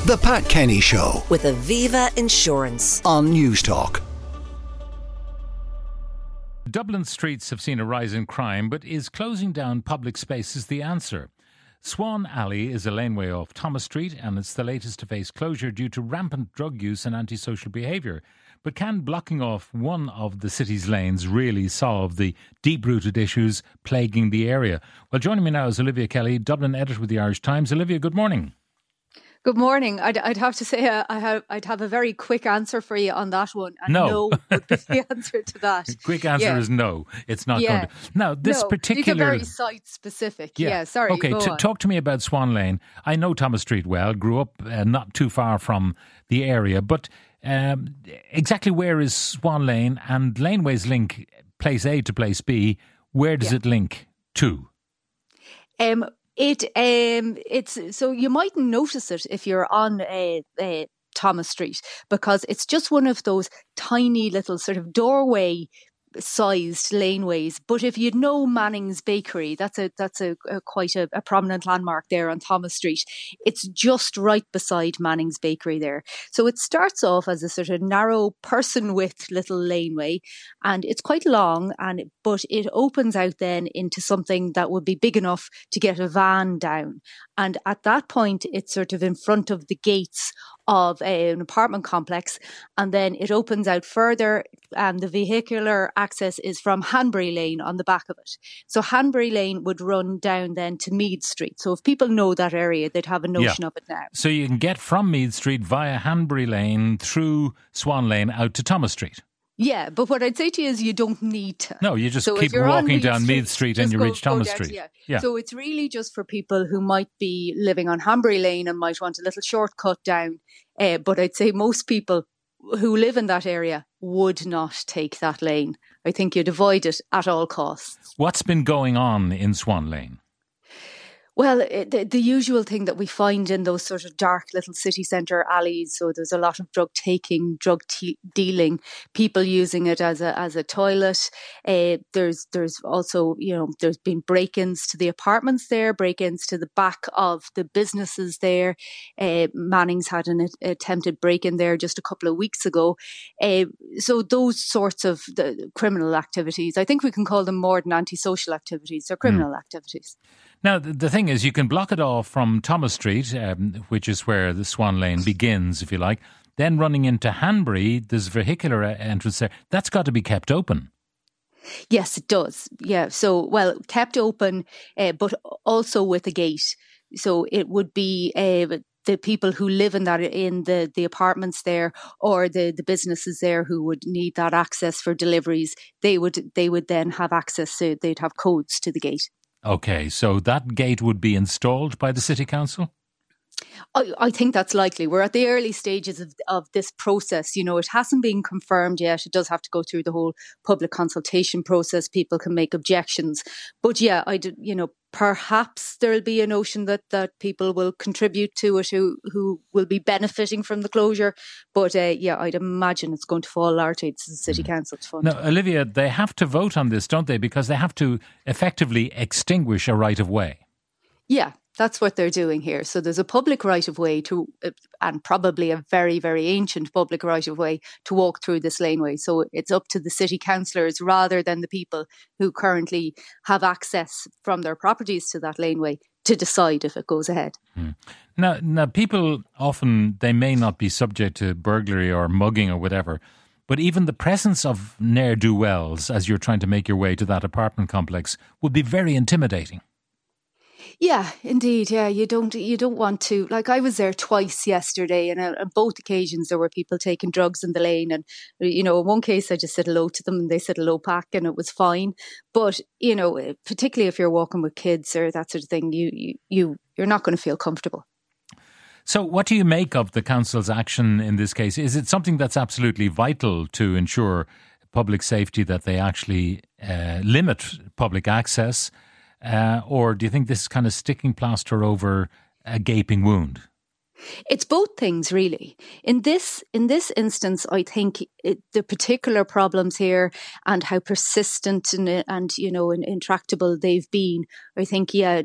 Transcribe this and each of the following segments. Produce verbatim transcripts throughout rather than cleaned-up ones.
The Pat Kenny Show with Aviva Insurance on Newstalk. Dublin streets have seen a rise in crime, but is closing down public spaces the answer? Swan Alley is a laneway off Thomas Street, and it's the latest to face closure due to rampant drug use and antisocial behaviour. But can blocking off one of the city's lanes really solve the deep-rooted issues plaguing the area? Well, joining me now is Olivia Kelly, Dublin editor with the Irish Times. Olivia, good morning. Good morning. I'd, I'd have to say uh, I have, I'd have a very quick answer for you on that one. And no. no would be the answer to that. Quick answer yeah. is no. It's not yeah. going to. Now, this no, particular... These are very site-specific. Yeah, yeah sorry. Okay, t- talk to me about Swan Lane. I know Thomas Street well, grew up uh, not too far from the area, but um, exactly where is Swan Lane, and laneways link place A to place B. Where does yeah. it link to? Um. It um it's so you mightn't notice it if you're on a, a Thomas Street, because it's just one of those tiny little sort of doorway sized laneways. But if you know Manning's Bakery, that's a that's a, a quite a, a prominent landmark there on Thomas Street. It's just right beside Manning's Bakery there. So it starts off as a sort of narrow person width little laneway, and it's quite long, and but it opens out then into something that would be big enough to get a van down. And at that point, it's sort of in front of the gates of a, an apartment complex, and then it opens out further, and the vehicular access is from Hanbury Lane on the back of it. So Hanbury Lane would run down then to Meath Street. So if people know that area, they'd have a notion yeah. of it now. So you can get from Meath Street via Hanbury Lane through Swan Lane out to Thomas Street. Yeah, but what I'd say to you is you don't need to. No, you just so keep walking down Street, Meath Street and you go, reach Thomas down, Street. Yeah. yeah. So it's really just for people who might be living on Hanbury Lane and might want a little shortcut down. Uh, but I'd say most people who live in that area would not take that lane. I think you'd avoid it at all costs. What's been going on in Swan Lane? Well, it, the, the usual thing that we find in those sort of dark little city centre alleys. So there's a lot of drug taking, drug te- dealing, people using it as a as a toilet. Uh, there's there's also, you know, there's been break-ins to the apartments there, break-ins to the back of the businesses there. Uh, Manning's had an a- attempted break-in there just a couple of weeks ago. Uh, so those sorts of the criminal activities, I think we can call them more than antisocial activities. They're criminal mm. activities. Now, the, the thing is, you can block it off from Thomas Street, um, which is where the Swan Lane begins, if you like. Then running into Hanbury, there's vehicular entrance there. That's got to be kept open. Yes, it does. Yeah. So, well, kept open, uh, but also with a gate. So it would be uh, the people who live in that in the, the apartments there, or the, the businesses there who would need that access for deliveries. They would they would then have access. So they'd have codes to the gate. Okay, so that gate would be installed by the City Council? I, I think that's likely. We're at the early stages of, of this process. You know, it hasn't been confirmed yet. It does have to go through the whole public consultation process. People can make objections. But yeah, I did, you know, perhaps there'll be a notion that, that people will contribute to it who, who will be benefiting from the closure. But uh, yeah, I'd imagine it's going to fall largely to the City Council's fund. Now, Olivia, they have to vote on this, don't they? Because they have to effectively extinguish a right of way. Yeah, that's what they're doing here. So there's a public right of way to, and probably a very, very ancient public right of way to walk through this laneway. So it's up to the city councillors rather than the people who currently have access from their properties to that laneway to decide if it goes ahead. Hmm. Now, now, people often, they may not be subject to burglary or mugging or whatever, but even the presence of ne'er-do-wells as you're trying to make your way to that apartment complex would be very intimidating. Yeah, indeed. Yeah, you don't you don't want to. Like, I was there twice yesterday, and on both occasions there were people taking drugs in the lane. And you know, in one case I just said hello to them, and they said hello back, and it was fine. But you know, particularly if you're walking with kids or that sort of thing, you you, you you're not going to feel comfortable. So, what do you make of the council's action in this case? Is it something that's absolutely vital to ensure public safety, that they actually uh, limit public access? Uh, or do you think this is kind of sticking plaster over a gaping wound? It's both things, really. In this in this instance, I think it, the particular problems here and how persistent and, and you know, and intractable they've been, I think, yeah, the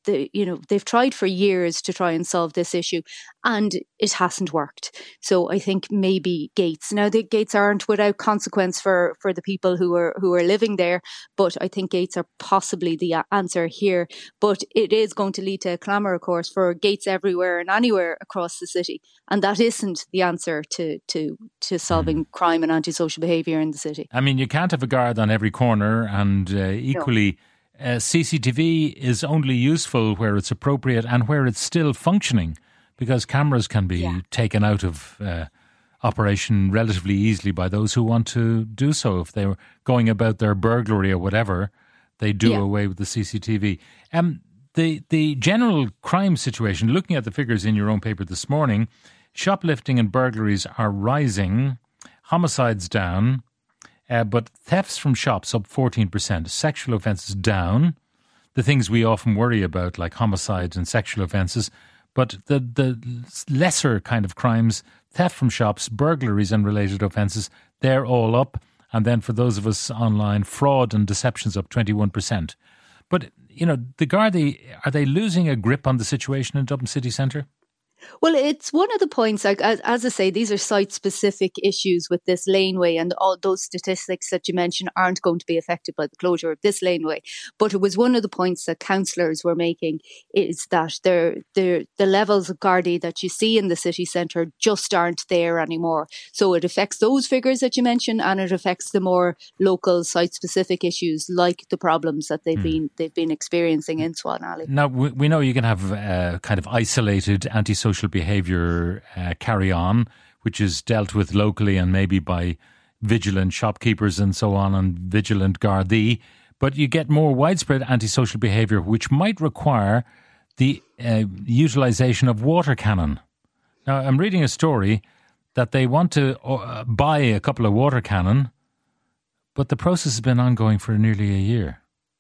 the, you know, they've tried for years to try and solve this issue, and it hasn't worked. So I think maybe gates. Now, the gates aren't without consequence for, for the people who are who are living there, but I think gates are possibly the answer here. But it is going to lead to a clamour, of course, for gates everywhere and anywhere across the city, and that isn't the answer to to to solving mm. crime and antisocial behaviour in the city. I mean, you can't have a guard on every corner, and uh, equally. No. Uh, C C T V is only useful where it's appropriate and where it's still functioning, because cameras can be yeah. taken out of uh, operation relatively easily by those who want to do so. If they're going about their burglary or whatever, they do yeah. away with the C C T V. Um, the, the general crime situation, looking at the figures in your own paper this morning, shoplifting and burglaries are rising, homicides down, Uh, but thefts from shops up fourteen percent, sexual offences down, the things we often worry about like homicides and sexual offences, but the, the lesser kind of crimes, theft from shops, burglaries and related offences, they're all up. And then for those of us online, fraud and deceptions up twenty-one percent. But, you know, the Gardaí, are they losing a grip on the situation in Dublin city centre? Well, it's one of the points, like, as, as I say, these are site-specific issues with this laneway, and all those statistics that you mentioned aren't going to be affected by the closure of this laneway. But it was one of the points that councillors were making, is that they're, they're, the levels of Gardaí that you see in the city centre just aren't there anymore. So it affects those figures that you mentioned, and it affects the more local, site-specific issues like the problems that they've mm. been they've been experiencing in Swan Alley. Now, we, we know you can have uh, kind of isolated antisocial social behaviour uh, carry on, which is dealt with locally and maybe by vigilant shopkeepers and so on, and vigilant Gardaí. But you get more widespread antisocial behaviour, which might require the uh, utilisation of water cannon. Now, I'm reading a story that they want to uh, buy a couple of water cannon, but the process has been ongoing for nearly a year.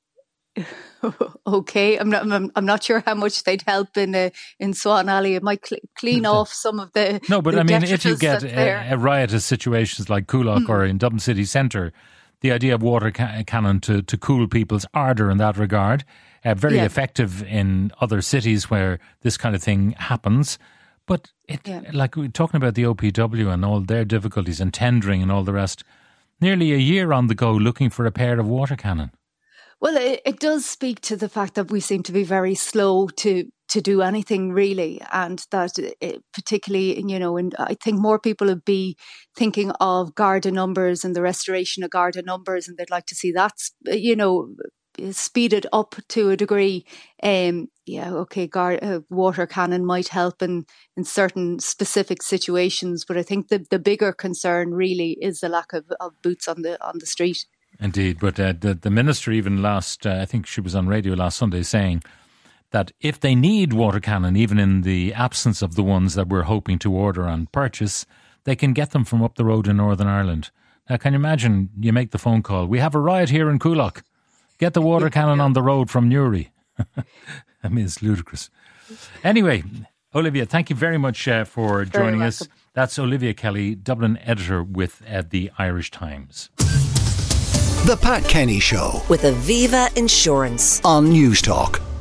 Okay, I'm not. I'm, I'm not sure how much they'd help in uh, in Swan Alley. It might cl- clean off some of the. No, but the I mean, if you get a, a riotous situations like Coolock mm. or in Dublin city centre, the idea of water ca- cannon to to cool people's ardour in that regard, uh, very yeah. effective in other cities where this kind of thing happens. But it, yeah. like we're talking about the O P W and all their difficulties and tendering and all the rest, nearly a year on the go looking for a pair of water cannon. Well, it, it does speak to the fact that we seem to be very slow to to do anything really, and that it, particularly, you know, and I think more people would be thinking of Garda numbers and the restoration of Garda numbers, and they'd like to see that, you know, speeded up to a degree. Um, yeah, okay, Gar- uh, water cannon might help in, in certain specific situations, but I think the, the bigger concern really is the lack of, of boots on the on the street. Indeed, but uh, the, the minister even last, uh, I think she was on radio last Sunday saying that if they need water cannon, even in the absence of the ones that we're hoping to order and purchase, they can get them from up the road in Northern Ireland. Now, can you imagine, you make the phone call, we have a riot here in Coolock, get the water cannon on the road from Newry. I mean, it's ludicrous. Anyway, Olivia, thank you very much uh, for joining us. That's Olivia Kelly, Dublin editor with uh, the Irish Times. The Pat Kenny Show with Aviva Insurance on News Talk.